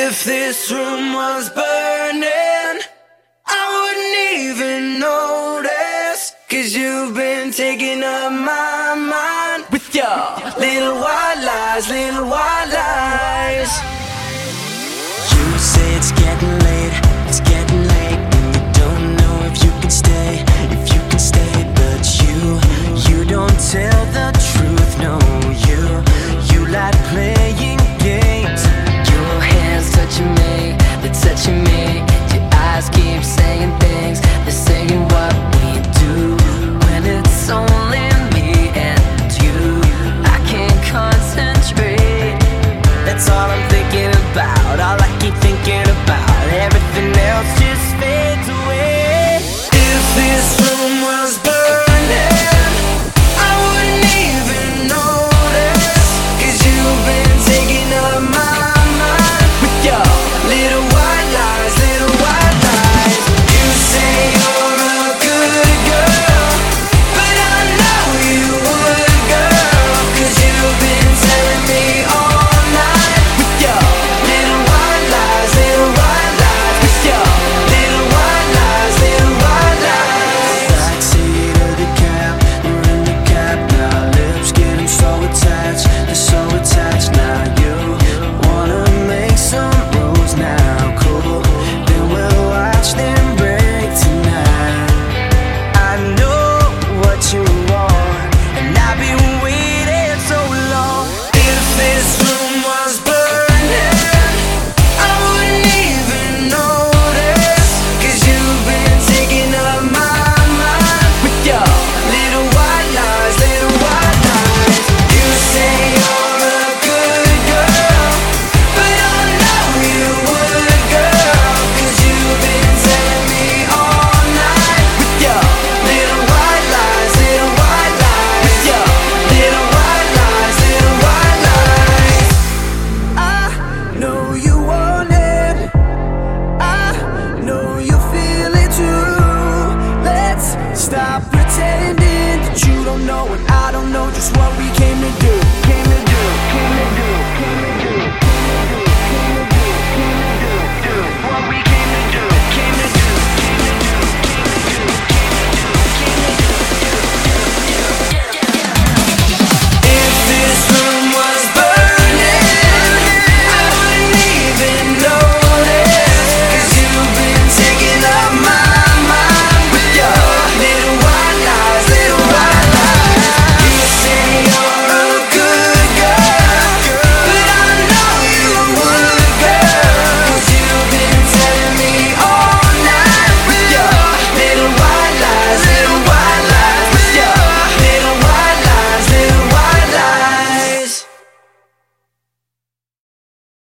If this room was burning, I wouldn't even notice. 'Cause you've been taking up my mind with your little white lies, little white lies. You say it's getting late, it's getting late, and you don't know if you can stay, but you don't tell